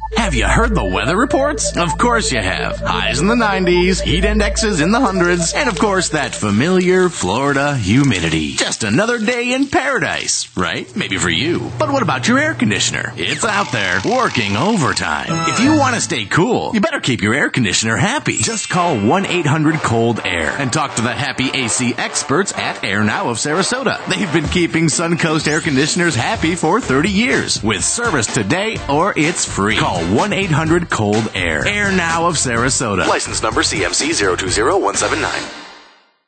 Have you heard the weather reports? Of course you have. Highs in the 90s, heat indexes in the hundreds, and of course that familiar Florida humidity. Just another day in paradise, right? Maybe for you. But what about your air conditioner? It's out there, working overtime. If you want to stay cool, you better keep your air conditioner happy. Just call 1-800-COLD-AIR and talk to the happy AC experts at Air Now of Sarasota. They've been keeping Suncoast air conditioners happy for 30 years. With service today or it's free. Call 1-800-COLD-AIR. Air Now of Sarasota. License number CMC 020179.